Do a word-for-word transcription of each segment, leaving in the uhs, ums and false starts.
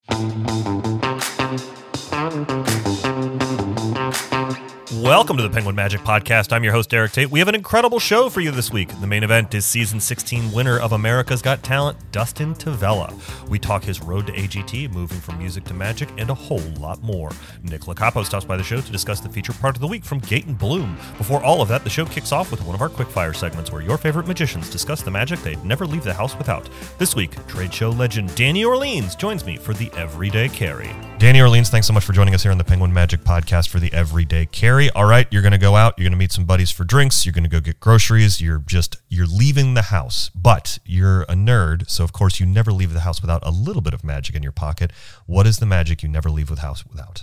Welcome to the Penguin Magic Podcast. I'm your host, Eric Tate. We have an incredible show for you this week. The main event is season sixteen winner of America's Got Talent, Dustin Tavella. We talk his road to A G T, moving from music to magic, and a whole lot more. Nick Lacapo stops by the show to discuss the feature part of the week from Gate and Bloom. Before all of that, the show kicks off with one of our quickfire segments where your favorite magicians discuss the magic they'd never leave the house without. This week, trade show legend Danny Orleans joins me for the Everyday Carry. Danny Orleans, thanks so much for joining us here on the Penguin Magic Podcast for the Everyday Carry. All right, you're going to go out, you're going to meet some buddies for drinks, you're going to go get groceries, you're just, you're leaving the house, but you're a nerd, so of course you never leave the house without a little bit of magic in your pocket. What is the magic you never leave the house without?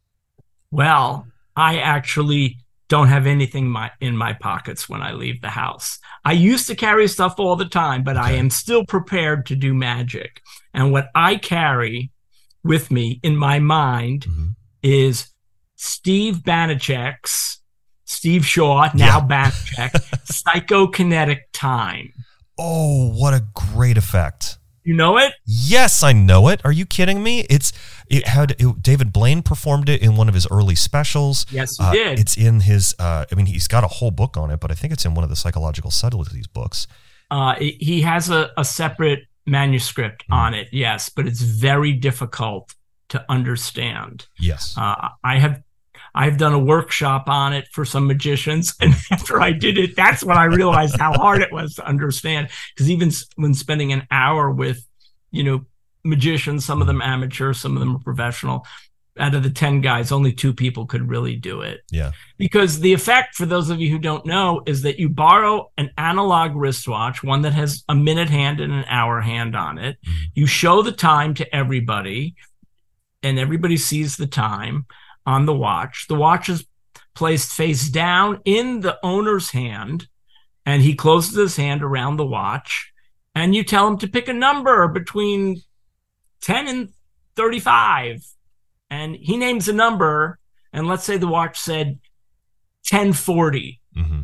Well, I actually don't have anything my, in my pockets when I leave the house. I used to carry stuff all the time, but okay. I am still prepared to do magic. And what I carry with me in my mind mm-hmm. is Steve Banachek's, Steve Shaw, now yeah. Banachek, Psychokinetic Time. Oh, what a great effect. You know it? Yes, I know it. Are you kidding me? It's it had it, David Blaine performed it in one of his early specials. Yes, he uh, did. It's in his, uh, I mean, he's got a whole book on it, but I think it's in one of the psychological subtleties books. Uh, he has a, a separate manuscript mm. on it, yes, but it's very difficult to understand. Yes. Uh, I have I've done a workshop on it for some magicians, and after I did it, that's when I realized how hard it was to understand. Because even when spending an hour with, you know, magicians, some of them amateur, some of them are professional, out of the ten guys, only two people could really do it. Yeah. Because the effect, for those of you who don't know, is that you borrow an analog wristwatch, one that has a minute hand and an hour hand on it. Mm-hmm. You show the time to everybody, and everybody sees the time on the watch. The watch is placed face down in the owner's hand, and he closes his hand around the watch, and you tell him to pick a number between ten and thirty-five. And he names a number, and let's say the watch said ten forty. Mm-hmm.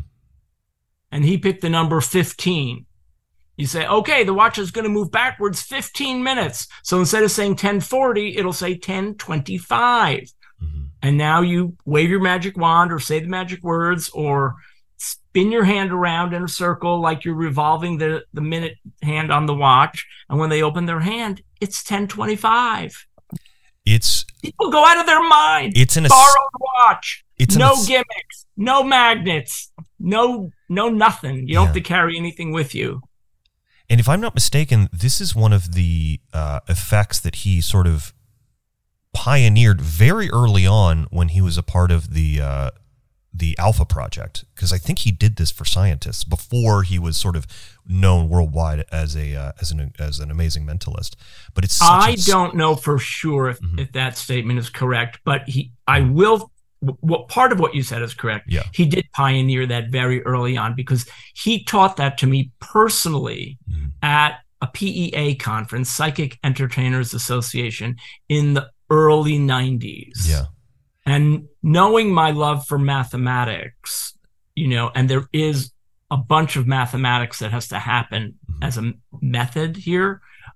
And he picked the number fifteen. You say, okay, the watch is going to move backwards fifteen minutes. So instead of saying ten forty, it'll say ten twenty-five. Mm-hmm. And now you wave your magic wand or say the magic words or spin your hand around in a circle like you're revolving the, the minute hand on the watch. And when they open their hand, it's ten twenty-five. It's People go out of their mind. It's an borrowed watch. It's no an, gimmicks, no magnets, no no nothing. You don't yeah. have to carry anything with you. And if I'm not mistaken, this is one of the uh, effects that he sort of pioneered very early on when he was a part of the uh, the Alpha Project, because I think he did this for scientists before he was sort of known worldwide as a uh, as an as an amazing mentalist. But it's such I a... don't know for sure if, mm-hmm. if that statement is correct, but he I will. What part of what you said is correct. Yeah. He did pioneer that very early on because he taught that to me personally mm-hmm. at a P E A conference, Psychic Entertainers Association, in the early nineties. Yeah. And knowing my love for mathematics, you know, and there is a bunch of mathematics that has to happen mm-hmm. as a method here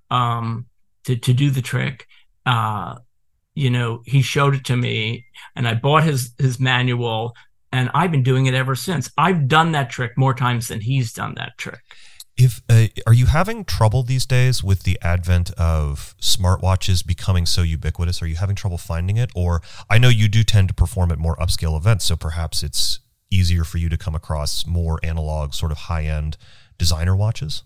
um, to, to do the trick. Uh, you know, he showed it to me and I bought his, his manual and I've been doing it ever since. I've done that trick more times than he's done that trick. If uh, are you having trouble these days with the advent of smartwatches becoming so ubiquitous? Are you having trouble finding it? Or I know you do tend to perform at more upscale events, so perhaps it's easier for you to come across more analog, sort of high-end designer watches?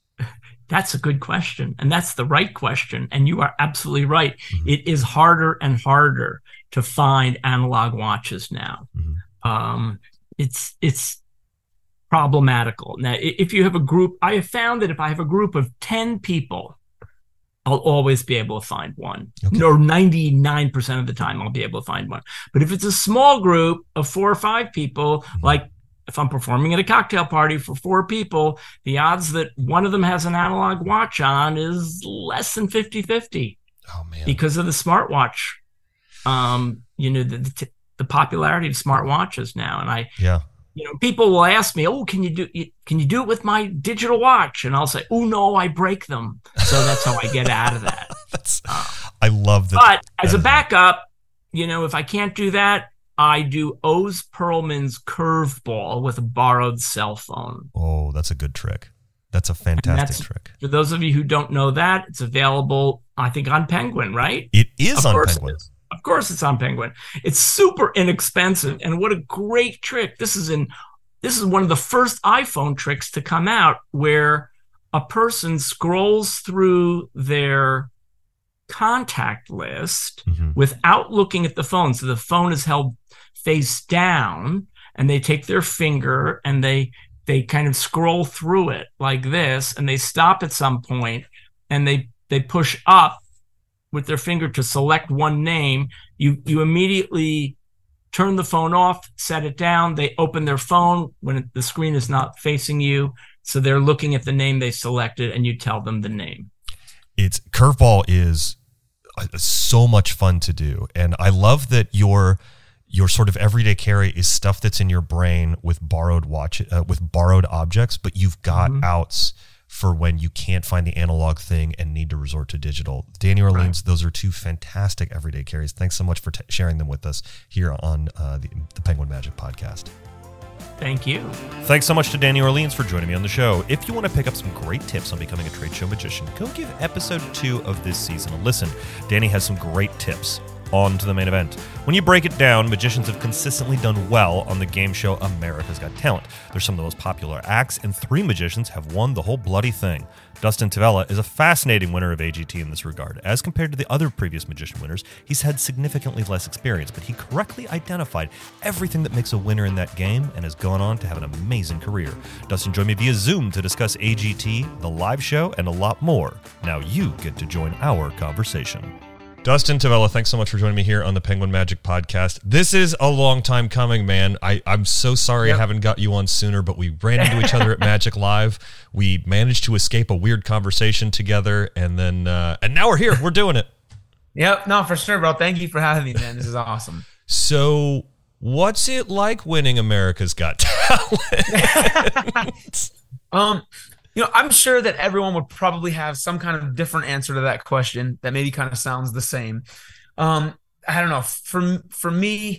That's a good question, and that's the right question, and you are absolutely right. Mm-hmm. It is harder and harder to find analog watches now. Mm-hmm. Um, it's it's problematical. Now, if you have a group, I have found that if I have a group of ten people, I'll always be able to find one. Okay. Or ninety-nine percent of the time, I'll be able to find one. But if it's a small group of four or five people, mm-hmm. like if I'm performing at a cocktail party for four people, the odds that one of them has an analog watch on is less than fifty-fifty. Oh, man. Because of the smartwatch, um, you know, the, the, the popularity of smartwatches now. And I, yeah. you know, people will ask me, oh, can you do can you do it with my digital watch? And I'll say, oh, no, I break them. So that's how I get out of that. that's, uh, I love that. But as a backup, you know, if I can't do that, I do Oz Perlman's curveball with a borrowed cell phone. Oh, that's a good trick. That's a fantastic trick. For those of you who don't know that, it's available, I think, on Penguin, right? It is of on course Penguin. It is. Of course it's on Penguin. It's super inexpensive, and what a great trick. This is in this is one of the first iPhone tricks to come out, where a person scrolls through their contact list mm-hmm. without looking at the phone. So the phone is held face down, and they take their finger and they they kind of scroll through it like this, and they stop at some point, and they they push up with their finger to select one name. You you immediately turn the phone off, set it down. They open their phone when it, the screen is not facing you, so they're looking at the name they selected, and you tell them the name. It's curveball is so much fun to do, and I love that your your sort of everyday carry is stuff that's in your brain with borrowed watch uh, with borrowed objects, but you've got mm-hmm. outs for when you can't find the analog thing and need to resort to digital. Danny Orleans, right. Those are two fantastic everyday carries. Thanks so much for t- sharing them with us here on uh, the, the Penguin Magic Podcast. Thank you. Thanks so much to Danny Orleans for joining me on the show. If you want to pick up some great tips on becoming a trade show magician, go give episode two of this season a listen. Danny has some great tips. On to the main event. When you break it down, magicians have consistently done well on the game show America's Got Talent. They're some of the most popular acts, and three magicians have won the whole bloody thing. Dustin Tavella is a fascinating winner of A G T in this regard. As compared to the other previous magician winners, he's had significantly less experience, but he correctly identified everything that makes a winner in that game and has gone on to have an amazing career. Dustin joined me via Zoom to discuss A G T, the live show, and a lot more. Now you get to join our conversation. Dustin Tavella, thanks so much for joining me here on the Penguin Magic Podcast. This is a long time coming, man. I, I'm so sorry yep. I haven't got you on sooner, but we ran into each other at Magic Live. We managed to escape a weird conversation together, and then uh, and now we're here. We're doing it. Yep, no, for sure, bro. Thank you for having me, man. This is awesome. So, what's it like winning America's Got Talent? um. You know, I'm sure that everyone would probably have some kind of different answer to that question that maybe kind of sounds the same. Um, I don't know. For, for me,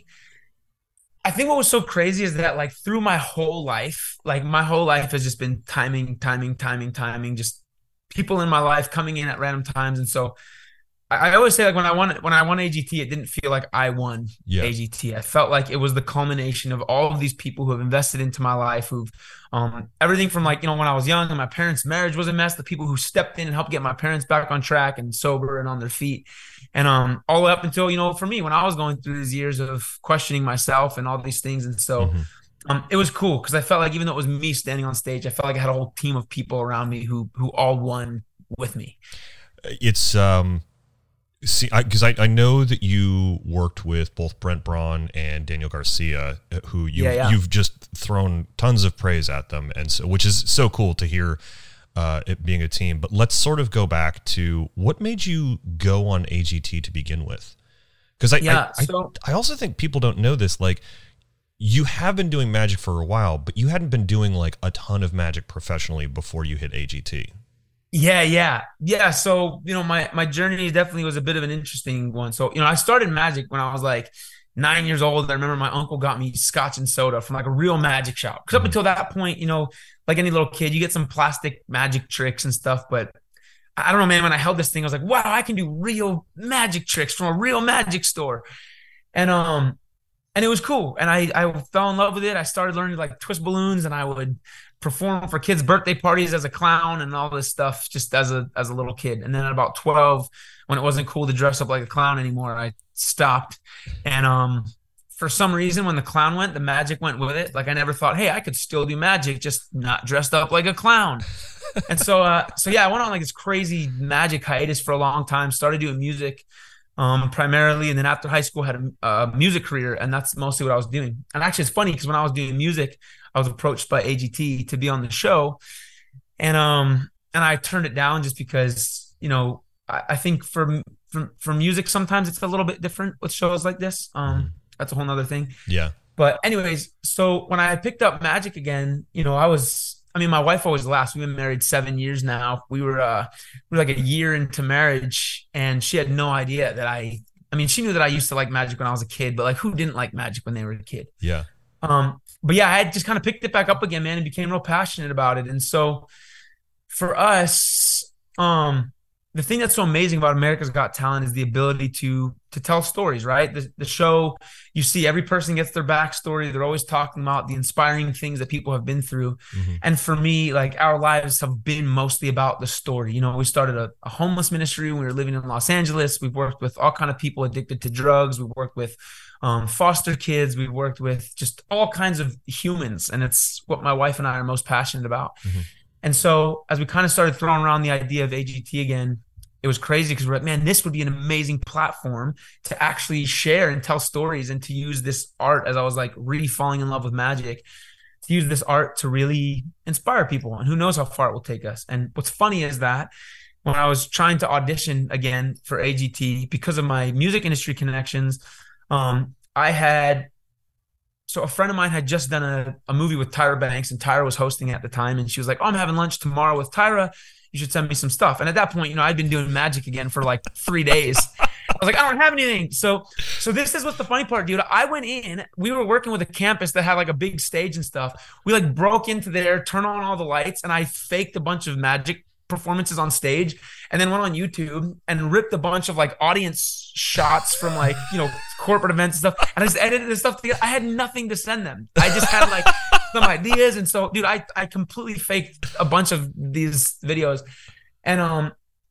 I think what was so crazy is that, like, through my whole life, like, my whole life has just been timing, timing, timing, timing, just people in my life coming in at random times. And so I, I always say, like, when I won, when I won A G T, it didn't feel like I won yeah. A G T. I felt like it was the culmination of all of these people who have invested into my life, who've Um, everything from, like, you know, when I was young and my parents' marriage was a mess, the people who stepped in and helped get my parents back on track and sober and on their feet. And um, all the way up until, you know, for me, when I was going through these years of questioning myself and all these things. And so mm-hmm. um, it was cool because I felt like even though it was me standing on stage, I felt like I had a whole team of people around me who who all won with me. It's um. See, because I, I, I know that you worked with both Brent Braun and Daniel Garcia, who you, yeah, yeah. you've just thrown tons of praise at them, and so which is so cool to hear uh, it being a team. But let's sort of go back to what made you go on A G T to begin with, because I, yeah, I, so- I I also think people don't know this. Like, you have been doing magic for a while, but you hadn't been doing like a ton of magic professionally before you hit A G T. Yeah, yeah, yeah. So, you know, my, my journey definitely was a bit of an interesting one. So, you know, I started magic when I was like nine years old. I remember my uncle got me scotch and soda from like a real magic shop. Because up until that point, you know, like any little kid, you get some plastic magic tricks and stuff. But I don't know, man, when I held this thing, I was like, wow, I can do real magic tricks from a real magic store. And, um, and it was cool. And I, I fell in love with it. I started learning like twist balloons, and I would perform for kids' birthday parties as a clown and all this stuff just as a as a little kid. And then at about twelve, when it wasn't cool to dress up like a clown anymore, I stopped. And um, for some reason, when the clown went, the magic went with it. Like, I never thought, hey, I could still do magic, just not dressed up like a clown. And so, uh, so yeah, I went on like this crazy magic hiatus for a long time, started doing music um, primarily. And then after high school, had a, a music career, and that's mostly what I was doing. And actually, it's funny because when I was doing music, I was approached by A G T to be on the show, and um and I turned it down just because, you know, I, I think for, for for music sometimes it's a little bit different with shows like this. Um, mm. That's a whole nother thing. Yeah. But anyways, so when I picked up magic again, you know, I was I mean, my wife always laughs. We've been married seven years now. We were, uh, we were like a year into marriage, and she had no idea that I, I mean, she knew that I used to like magic when I was a kid, but like, who didn't like magic when they were a kid? Yeah. Um, but yeah, I had just kind of picked it back up again, man, and became real passionate about it. And so for us, um, the thing that's so amazing about America's Got Talent is the ability to to tell stories, right? The, the show, you see every person gets their backstory. They're always talking about the inspiring things that people have been through. Mm-hmm. And for me, like, our lives have been mostly about the story. You know, we started a, a homeless ministry when we were living in Los Angeles. We've worked with all kind of people addicted to drugs. We've worked with um, foster kids. We've worked with just all kinds of humans. And it's what my wife and I are most passionate about. Mm-hmm. And so as we kind of started throwing around the idea of A G T again, it was crazy because we're like, man, this would be an amazing platform to actually share and tell stories, and to use this art, as I was like really falling in love with magic, to use this art to really inspire people. And who knows how far it will take us. And what's funny is that when I was trying to audition again for A G T, because of my music industry connections, um, I had, so a friend of mine had just done a, a movie with Tyra Banks, and Tyra was hosting at the time. And she was like, oh, I'm having lunch tomorrow with Tyra. You should send me some stuff. And at that point, you know, I'd been doing magic again for like three days. I was like, I don't have anything. So, so this is what's the funny part, dude. I went in, we were working with a campus that had like a big stage and stuff. We like broke into there, turned on all the lights, and I faked a bunch of magic performances on stage, and then went on YouTube and ripped a bunch of like audience shots from like, you know, corporate events and stuff. And I just edited this stuff together. I had nothing to send them. I just had like some ideas. And so, dude, I, I completely faked a bunch of these videos. And, um,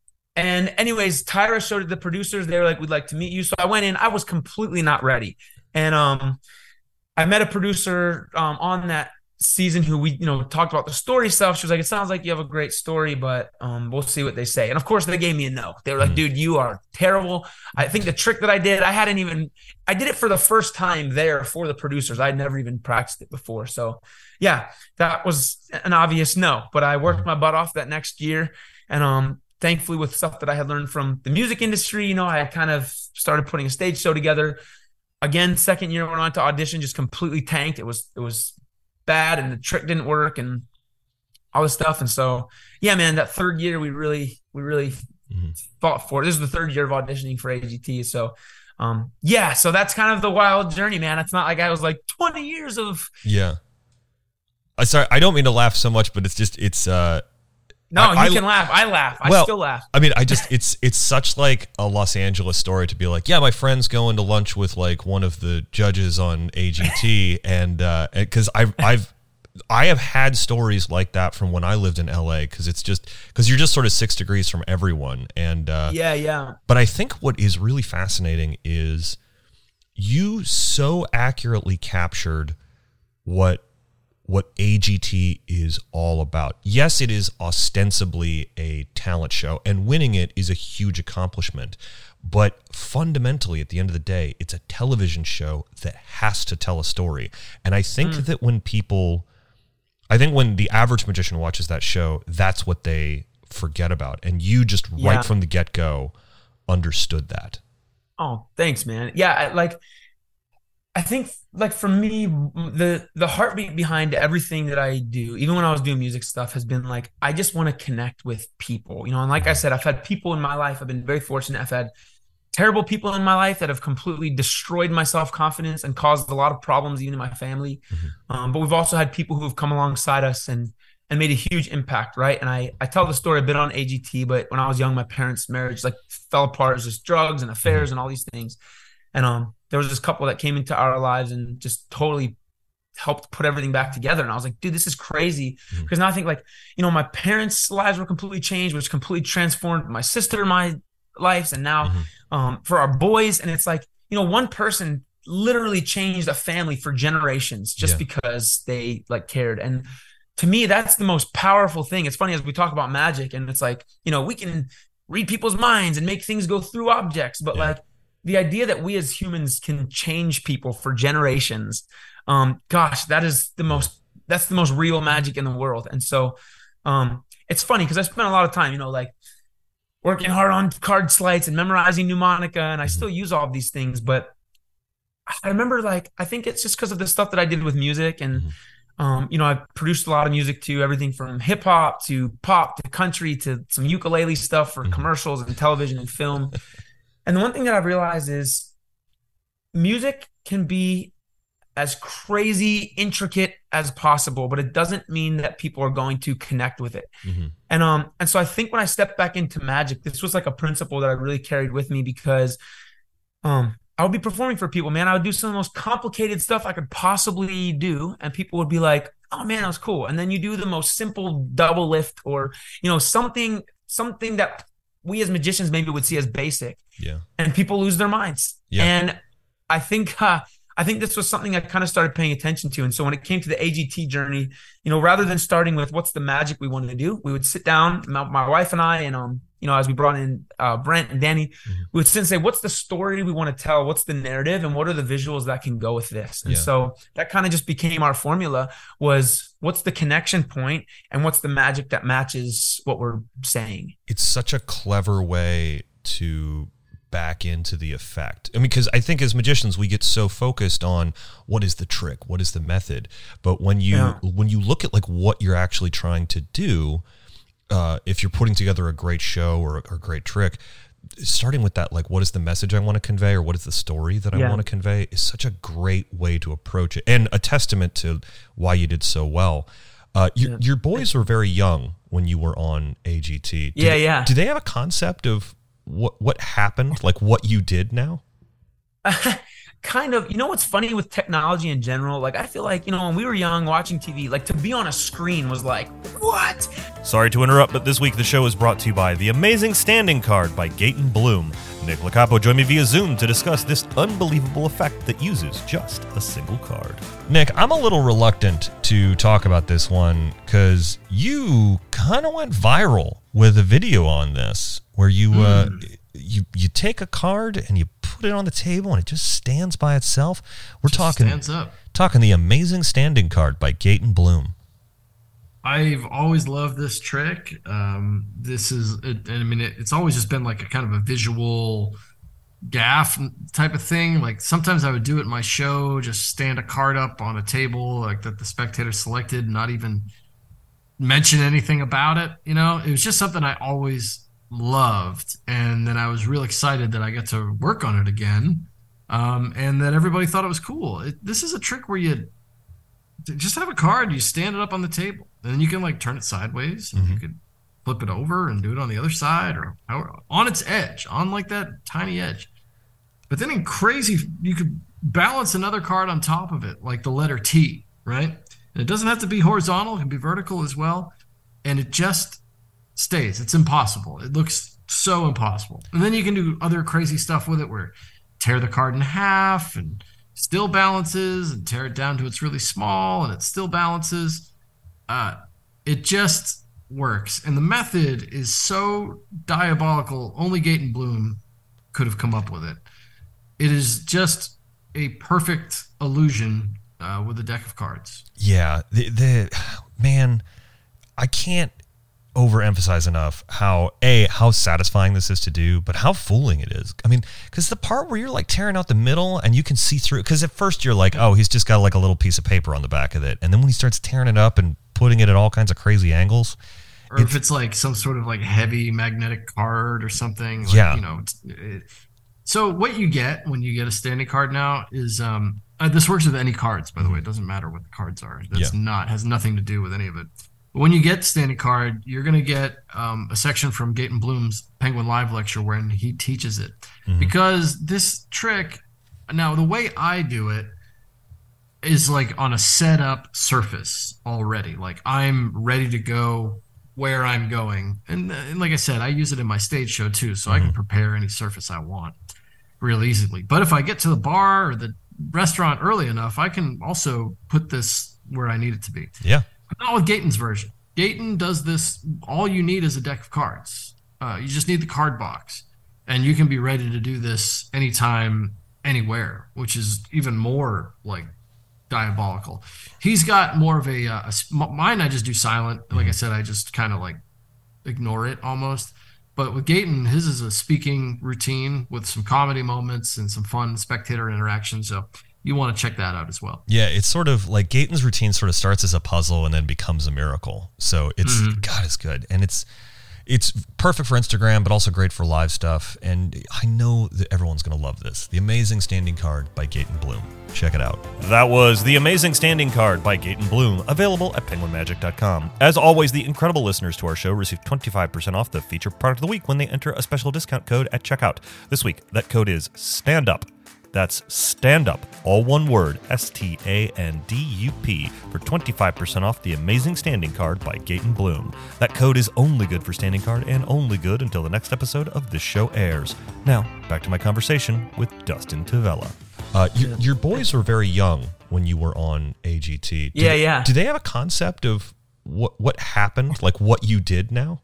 and anyways, Tyra showed it to the producers. They were like, we'd like to meet you. So I went in, I was completely not ready. And, um, I met a producer, um, on that season who we, you know, talked about the story stuff. She was like, it sounds like you have a great story, but um, we'll see what they say. And of course they gave me a no. They were like, dude, you are terrible. I think the trick that I did, I hadn't even, I did it for the first time there for the producers. I'd never even practiced it before. So yeah, that was an obvious no, but I worked my butt off that next year. And um, thankfully with stuff that I had learned from the music industry, you know, I kind of started putting a stage show together. Again, second year when I went to audition, just completely tanked. It was, it was, bad, and the trick didn't work and all this stuff. And so yeah, man, that third year we really we really mm-hmm. fought for it. This is the third year of auditioning for A G T. So um yeah, so that's kind of the wild journey, man. It's not like I was like twenty years of yeah. I sorry, I don't mean to laugh so much, but it's just it's uh no, I, you I, can laugh. I laugh. I well, still laugh. I mean, I just it's it's such like a Los Angeles story to be like, yeah, my friend's going to lunch with like one of the judges on A G T, and uh, because I've I've I have had stories like that from when I lived in L A, because it's just because you're just sort of six degrees from everyone, and uh, yeah, yeah. But I think what is really fascinating is you so accurately captured what. what A G T is all about. Yes, it is ostensibly a talent show, and winning it is a huge accomplishment. But fundamentally, at the end of the day, it's a television show that has to tell a story. And I think mm. that when people, I think when the average magician watches that show, that's what they forget about. And you just yeah. right from the get-go understood that. Oh, thanks, man. Yeah, I, like... I think, like, for me, the the heartbeat behind everything that I do, even when I was doing music stuff, has been like, I just want to connect with people, you know. And like I said, I've had people in my life. I've been very fortunate. I've had terrible people in my life that have completely destroyed my self-confidence and caused a lot of problems, even in my family. Mm-hmm. Um, but we've also had people who have come alongside us and and made a huge impact, right? And I I tell the story a bit on A G T, but when I was young, my parents' marriage like fell apart. It was just drugs and affairs mm-hmm. and all these things. And um, there was this couple that came into our lives and just totally helped put everything back together. And I was like, dude, this is crazy. Because mm-hmm. now I think, like, you know, my parents' lives were completely changed, which completely transformed my sister, my lives, and now mm-hmm. um, for our boys. And it's like, you know, one person literally changed a family for generations just yeah. because they like cared. And to me, that's the most powerful thing. It's funny as we talk about magic, and it's like, you know, we can read people's minds and make things go through objects, but yeah. like, the idea that we as humans can change people for generations, um, gosh, that is the most, that's the most real magic in the world. And so um, it's funny because I spent a lot of time, you know, like working hard on card sleights and memorizing mnemonica, and I still use all of these things. But I remember, like, I think it's just because of the stuff that I did with music, and Um, you know, I've produced a lot of music too, everything from hip hop to pop to country to some ukulele stuff for mm-hmm. commercials and television and film. And the one thing that I've realized is music can be as crazy, intricate as possible, but it doesn't mean that people are going to connect with it. Mm-hmm. And um, and so I think when I stepped back into magic, this was like a principle that I really carried with me, because um, I would be performing for people, man. I would do some of the most complicated stuff I could possibly do, and people would be like, "Oh man, that was cool." And then you do the most simple double lift, or you know, something something that we as magicians maybe would see as basic. Yeah. And people lose their minds. Yeah. And I think. Uh, I think this was something I kind of started paying attention to. And so when it came to the A G T journey, you know, rather than starting with what's the magic we wanted to do, we would sit down, my, my wife and I, and, um, you know, as we brought in uh, Brent and Danny, mm-hmm. we would sit and say, what's the story we want to tell? What's the narrative? And what are the visuals that can go with this? And yeah. so that kind of just became our formula, was what's the connection point and what's the magic that matches what we're saying? It's such a clever way to back into the effect. I mean, because I think as magicians, we get so focused on what is the trick, what is the method. But when you yeah. when you look at like what you're actually trying to do, uh, if you're putting together a great show or a, or a great trick, starting with that, like, what is the message I want to convey, or what is the story that I yeah. want to convey, is such a great way to approach it, and a testament to why you did so well. Uh, you, yeah. Your boys were very young when you were on A G T. Do yeah, they, yeah. Do they have a concept of what what happened, like what you did now? Kind of. You know what's funny with technology in general? Like, I feel like, you know, when we were young watching T V, like to be on a screen was like, what? Sorry to interrupt, but this week the show is brought to you by The Amazing Standing Card by Gaten Bloom. Nick Locapo joined me via Zoom to discuss this unbelievable effect that uses just a single card. Nick, I'm a little reluctant to talk about this one because you kind of went viral with a video on this where you mm. uh, you you take a card and you put it on the table and it just stands by itself. We're just talking stands up. talking The Amazing Standing Card by Gaten Bloom. I've always loved this trick. Um, this is, it, I mean, it, it's always just been like a kind of a visual gaff type of thing. Like sometimes I would do it in my show, just stand a card up on a table like that the spectator selected, not even mention anything about it. You know, it was just something I always loved. And then I was real excited that I got to work on it again. Um, and that everybody thought it was cool. It, this is a trick where you just have a card, you stand it up on the table, and then you can like turn it sideways, and mm-hmm. you could flip it over and do it on the other side, or how, on its edge, on like that tiny edge. But then in crazy, you could balance another card on top of it, like the letter T, right? And it doesn't have to be horizontal, it can be vertical as well. And it just stays. It's impossible. It looks so impossible. And then you can do other crazy stuff with it where tear the card in half and still balances, and tear it down to it's really small and it still balances. Uh, it just works. And the method is so diabolical. Only Gaten Bloom could have come up with it. It is just a perfect illusion uh, with a deck of cards. Yeah. The, the man, I can't overemphasize enough how a how satisfying this is to do, but how fooling it is. I mean, because the part where you're like tearing out the middle and you can see through, because at first you're like, oh, he's just got like a little piece of paper on the back of it, and then when he starts tearing it up and putting it at all kinds of crazy angles, or if it's like some sort of like heavy magnetic card or something, like, yeah, you know. It, so what you get when you get a standing card now is um uh, this works with any cards, by the way. It doesn't matter what the cards are. That's yeah. not has nothing to do with any of it. When you get standing card, you're going to get um, a section from Gaten Bloom's Penguin Live lecture when he teaches it. Mm-hmm. Because this trick, now the way I do it is like on a set up surface already. Like I'm ready to go where I'm going. And, and like I said, I use it in my stage show too, so mm-hmm. I can prepare any surface I want real easily. But if I get to the bar or the restaurant early enough, I can also put this where I need it to be. Yeah. Not with Gaten's version. Gaten does this. All you need is a deck of cards. Uh, you just need the card box, and you can be ready to do this anytime, anywhere, which is even more like diabolical. He's got more of a, uh, a mine. I just do silent. Like I said, I just kind of like ignore it almost. But with Gaten, his is a speaking routine with some comedy moments and some fun spectator interaction. So you want to check that out as well. Yeah, it's sort of like Gaten's routine sort of starts as a puzzle and then becomes a miracle. So it's, mm-hmm. God, it's good. And it's it's perfect for Instagram, but also great for live stuff. And I know that everyone's going to love this. The Amazing Standing Card by Gaten Bloom. Check it out. That was The Amazing Standing Card by Gaten Bloom, available at penguin magic dot com. As always, the incredible listeners to our show receive twenty-five percent off the featured product of the week when they enter a special discount code at checkout. This week, that code is STANDUP. That's stand up, all one word, S T A N D U P, for twenty-five percent off the Amazing Standing Card by Gaten Bloom. That code is only good for Standing Card and only good until the next episode of this show airs. Now, back to my conversation with Dustin Tavella. Uh, your, your boys were very young when you were on A G T. Do yeah, they, yeah. Do they have a concept of what what happened, like what you did now?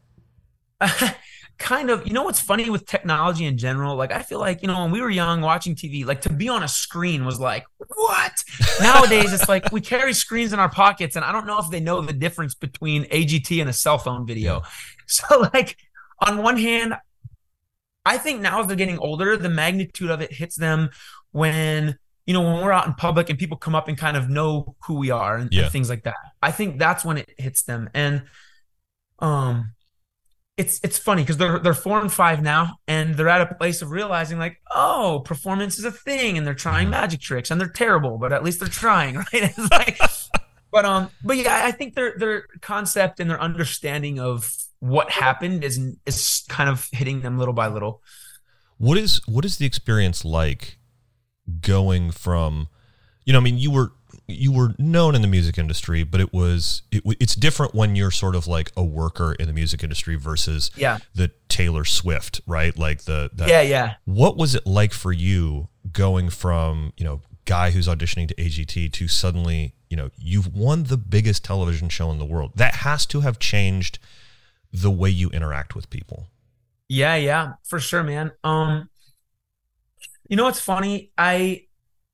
Kind of, you know what's funny with technology in general? Like, I feel like, you know, when we were young watching T V, like to be on a screen was like, what? Nowadays, it's like we carry screens in our pockets, and I don't know if they know the difference between A G T and a cell phone video. Yeah. So, like, on one hand, I think now as they're getting older, the magnitude of it hits them when, you know, when we're out in public and people come up and kind of know who we are and, yeah. and things like that. I think that's when it hits them. And, um, It's it's funny because they're they're four and five now, and they're at a place of realizing like, oh, performance is a thing, and they're trying magic tricks, and they're terrible, but at least they're trying, right? It's like, but um, but yeah, I think their their concept and their understanding of what happened is is kind of hitting them little by little. What is what is the experience like going from, you know, I mean, you were. You were known in the music industry, but it was it, it's different when you're sort of like a worker in the music industry versus yeah. the Taylor Swift, right? Like the, the yeah, yeah. What was it like for you going from, you know, guy who's auditioning to A G T to suddenly, you know, you've won the biggest television show in the world? That has to have changed the way you interact with people. Yeah, yeah, for sure, man. Um, you know what's funny? I.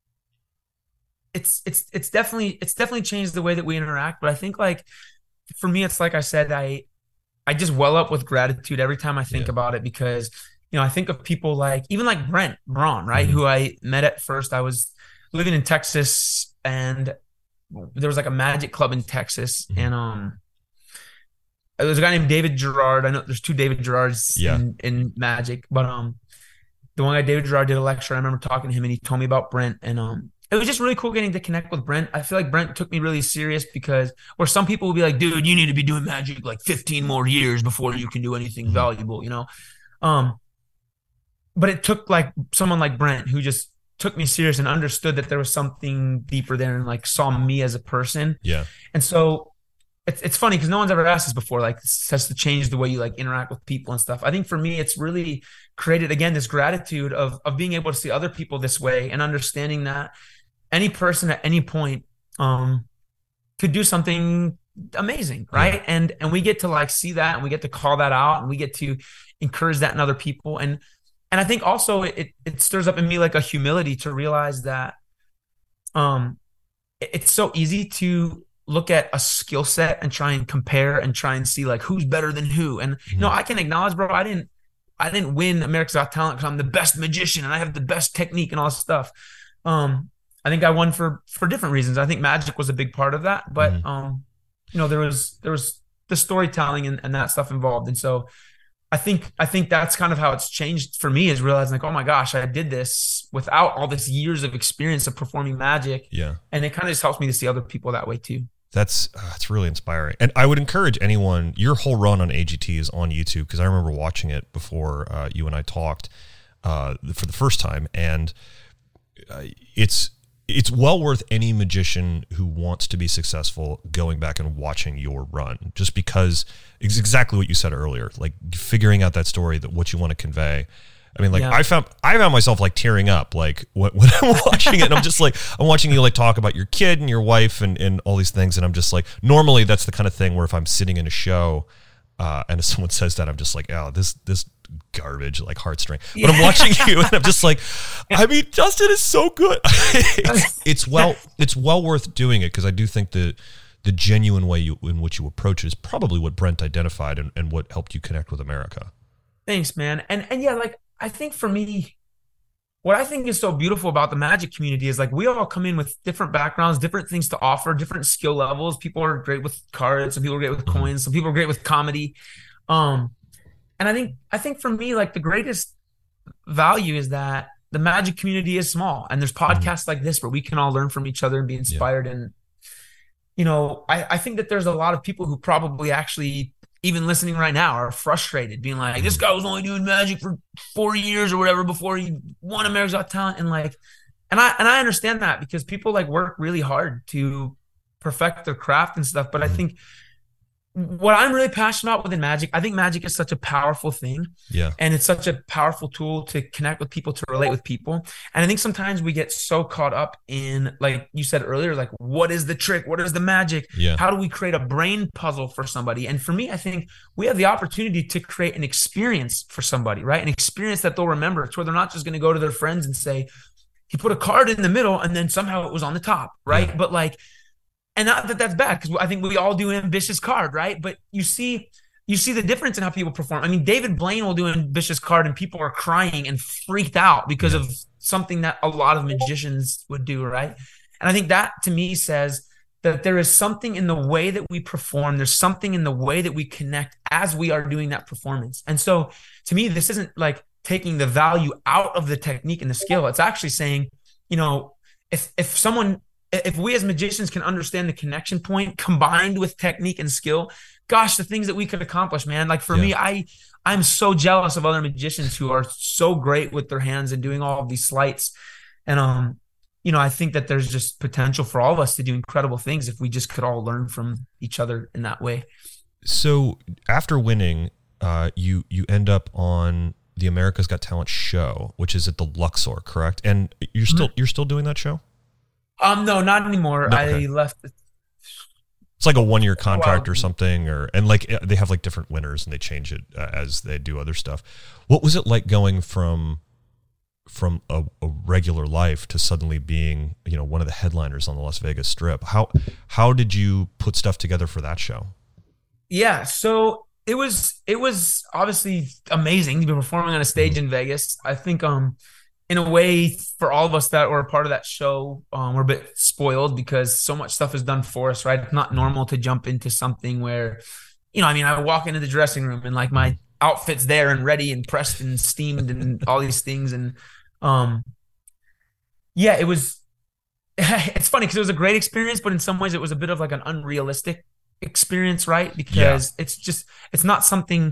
It's it's it's definitely it's definitely changed the way that we interact. But I think like for me, it's like I said, I I just well up with gratitude every time I think yeah. about it, because you know I think of people like even like Brent Braun, right, mm-hmm. who I met at first. I was living in Texas, and there was like a magic club in Texas, mm-hmm. and um, there was a guy named David Gerard. I know there's two David Gerards yeah. in, in magic, but um, the one guy David Gerard did a lecture. I remember talking to him, and he told me about Brent, and um. It was just really cool getting to connect with Brent. I feel like Brent took me really serious because where some people will be like, dude, you need to be doing magic like fifteen more years before you can do anything mm-hmm. valuable, you know? Um, but it took like someone like Brent who just took me serious and understood that there was something deeper there and like saw me as a person. Yeah. And so it's it's funny because no one's ever asked this before, like this has to change the way you like interact with people and stuff. I think for me, it's really created, again, this gratitude of of being able to see other people this way and understanding that any person at any point um, could do something amazing, right? Yeah. And and we get to like see that, and we get to call that out, and we get to encourage that in other people. And and I think also it it stirs up in me like a humility to realize that um, it's so easy to look at a skill set and try and compare and try and see like who's better than who. And mm-hmm. you know, I can acknowledge, bro, I didn't I didn't win America's Got Talent because I'm the best magician and I have the best technique and all this stuff. Um, I think I won for for different reasons. I think magic was a big part of that, but mm-hmm. um, you know, there was there was the storytelling and, and that stuff involved. And so I think I think that's kind of how it's changed for me, is realizing like, oh my gosh, I did this without all this years of experience of performing magic. Yeah. And it kind of just helps me to see other people that way too. That's uh, that's really inspiring. And I would encourage anyone, your whole run on A G T is on YouTube, because I remember watching it before uh, you and I talked uh, for the first time. And uh, it's it's well worth any magician who wants to be successful going back and watching your run, just because it's exactly what you said earlier, like figuring out that story, that what you want to convey. I mean, like yeah. I found I found myself like tearing up, like when, when I'm watching it, and I'm just like, I'm watching you like talk about your kid and your wife and, and all these things. And I'm just like, normally that's the kind of thing where if I'm sitting in a show uh, and if someone says that, I'm just like, oh, this, this garbage, like heartstring. Yeah. But I'm watching you and I'm just like, I mean, Dustin is so good. it's, it's well, it's well worth doing it, because I do think the, the genuine way you, in which you approach it is probably what Brent identified and, and what helped you connect with America. Thanks, man. And, and yeah, like, I think for me, what I think is so beautiful about the magic community is like we all come in with different backgrounds, different things to offer, different skill levels. People are great with cards, some people are great with coins, some people are great with comedy. Um, and I think I think for me, like the greatest value is that the magic community is small, and there's podcasts like this where we can all learn from each other and be inspired. Yeah. And you know, I, I think that there's a lot of people who probably actually, even listening right now, are frustrated, being like, this guy was only doing magic for four years or whatever before he won America's Got Talent. And like, and I, and I understand that because people like work really hard to perfect their craft and stuff. But I think what I'm really passionate about within magic, I think magic is such a powerful thing. Yeah. And it's such a powerful tool to connect with people, to relate with people. And I think sometimes we get so caught up in, like you said earlier, like, what is the trick? What is the magic? Yeah. How do we create a brain puzzle for somebody? And for me, I think we have the opportunity to create an experience for somebody, right? An experience that they'll remember. It's where they're not just going to go to their friends and say, he put a card in the middle and then somehow it was on the top, right? Yeah. But like, and not that that's bad, because I think we all do an ambitious card, right? But you see, you see the difference in how people perform. I mean, David Blaine will do an ambitious card and people are crying and freaked out because yeah. of something that a lot of magicians would do, right? And I think that to me says that there is something in the way that we perform. There's something in the way that we connect as we are doing that performance. And so to me, this isn't like taking the value out of the technique and the skill. It's actually saying, you know, if if someone if we as magicians can understand the connection point combined with technique and skill, gosh, the things that we could accomplish, man. Like for yeah. me, I, I'm so jealous of other magicians who are so great with their hands and doing all of these sleights. And, um, you know, I think that there's just potential for all of us to do incredible things if we just could all learn from each other in that way. So after winning, uh, you, you end up on the America's Got Talent show, which is at the Luxor, correct? And you're still, mm-hmm. you're still doing that show? Um, no, not anymore. No, okay. I left. It's like a one-year contract or something, or and like they have like different winners and they change it uh, as they do other stuff. What was it like going from from a, a regular life to suddenly being, you know, one of the headliners on the Las Vegas Strip? How how did you put stuff together for that show? Yeah, so it was it was obviously amazing to be performing on a stage mm-hmm. in Vegas. I think um. in a way, for all of us that were a part of that show, um, we're a bit spoiled because so much stuff is done for us, right? It's not normal to jump into something where, you know, I mean, I walk into the dressing room and like my outfit's there and ready and pressed and steamed and all these things. And um, yeah, it was, it's funny because it was a great experience, but in some ways it was a bit of like an unrealistic experience, right? Because yeah. it's just, it's not something,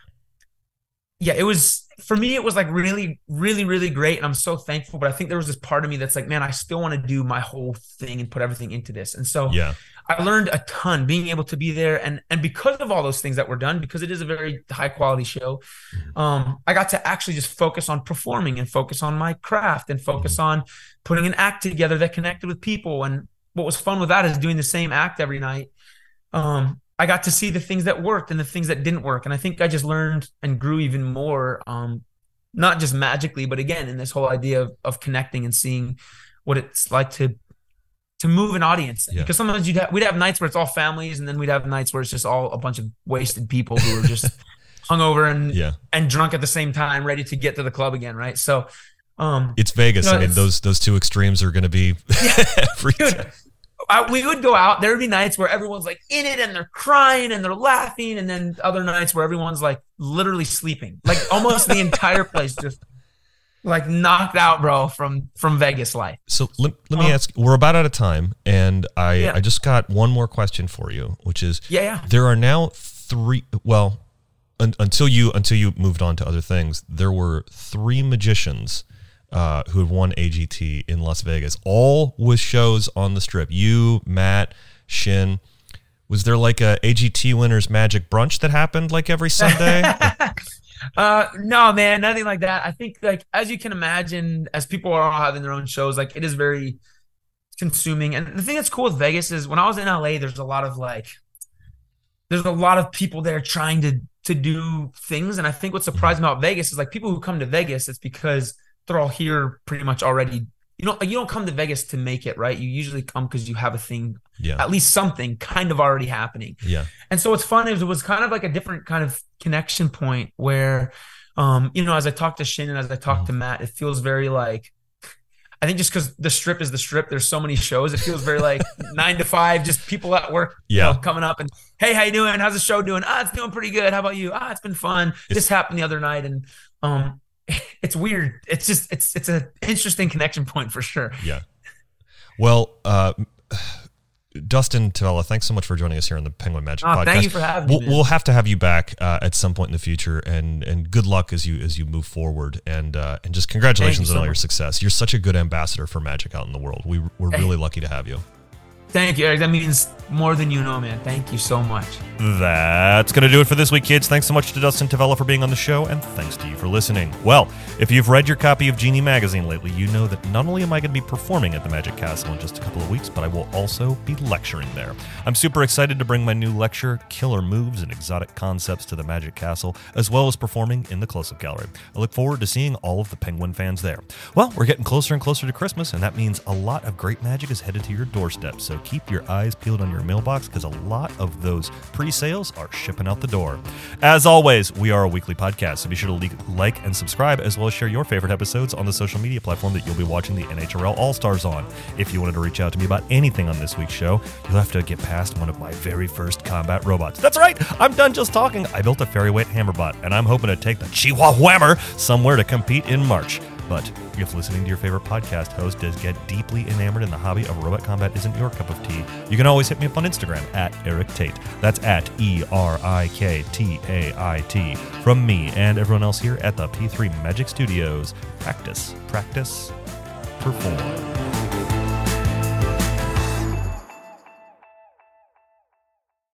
yeah, it was, for me, it was like really, really, really great. And I'm so thankful. But I think there was this part of me that's like, man, I still want to do my whole thing and put everything into this. And so yeah. I learned a ton being able to be there. And, and because of all those things that were done, because it is a very high quality show, mm-hmm. um, I got to actually just focus on performing and focus on my craft and focus mm-hmm. on putting an act together that connected with people. And what was fun with that is doing the same act every night. Um, I got to see the things that worked and the things that didn't work. And I think I just learned and grew even more, um, not just magically, but again, in this whole idea of, of connecting and seeing what it's like to to move an audience. Yeah. Because sometimes you'd have, we'd have nights where it's all families, and then we'd have nights where it's just all a bunch of wasted people who are just hungover and yeah. and drunk at the same time, ready to get to the club again, right? So um, it's Vegas. You know, I mean, those those two extremes are going to be yeah, every dude, time. I, we would go out. There would be nights where everyone's like in it and they're crying and they're laughing, and then other nights where everyone's like literally sleeping, like almost the entire place just like knocked out, bro, from from Vegas life. So let, let me um, ask. We're about out of time, and I yeah. I just got one more question for you, which is yeah, yeah. there are now three. Well, un, until you until you moved on to other things, there were three magicians Uh, who had won A G T in Las Vegas, all with shows on the Strip. You, Matt, Shin. Was there like a A G T winners magic brunch that happened like every Sunday? uh, no, man, nothing like that. I think like, as you can imagine, as people are all having their own shows, like it is very consuming. And the thing that's cool with Vegas is when I was in L A, there's a lot of like, there's a lot of people there trying to, to do things. And I think what surprised me about Vegas is like people who come to Vegas, it's because they're all here pretty much already. You know, you don't come to Vegas to make it, right? You usually come because you have a thing Yeah. At least something kind of already happening. Yeah. And so what's fun is it was kind of like a different kind of connection point where, um, you know, as I talk to Shin and as I talk mm-hmm. to Matt, it feels very like, I think just because the Strip is the Strip, there's so many shows. It feels very like nine to five, just people at work, yeah. you know, coming up and, hey, how you doing? How's the show doing? Ah, it's doing pretty good. How about you? Ah, it's been fun. It's, this happened the other night, and um, it's weird. It's just it's it's an interesting connection point for sure. Yeah. Well, uh, Dustin Tavella, thanks so much for joining us here on the Penguin Magic oh, podcast. Thank you for having we'll, me. Man. We'll have to have you back uh, at some point in the future, and and good luck as you as you move forward, and uh, and just congratulations on all your success. You're such a good ambassador for Magic out in the world. We we're hey. really lucky to have you. Thank you, Eric. That means more than you know, man. Thank you so much. That's going to do it for this week, kids. Thanks so much to Dustin Tavella for being on the show, and thanks to you for listening. Well, if you've read your copy of Genie Magazine lately, you know that not only am I going to be performing at the Magic Castle in just a couple of weeks, but I will also be lecturing there. I'm super excited to bring my new lecture, Killer Moves and Exotic Concepts, to the Magic Castle, as well as performing in the Close-Up Gallery. I look forward to seeing all of the Penguin fans there. Well, we're getting closer and closer to Christmas, and that means a lot of great magic is headed to your doorstep, so keep your eyes peeled on your mailbox, because a lot of those pre-sales are shipping out the door. As always, we are a weekly podcast, so be sure to like and subscribe, as well as share your favorite episodes on the social media platform that you'll be watching the N H R L All-Stars on. If you wanted to reach out to me about anything on this week's show, you'll have to get past one of my very first combat robots. That's right, I'm done just talking. I built a Fairy-Weight Hammerbot, and I'm hoping to take the Chihuahua somewhere to compete in March. But if listening to your favorite podcast host does get deeply enamored in the hobby of robot combat isn't your cup of tea, you can always hit me up on Instagram at Eric Tate. That's at E R I K T A I T. From me and everyone else here at the P three Magic Studios, practice, practice, perform.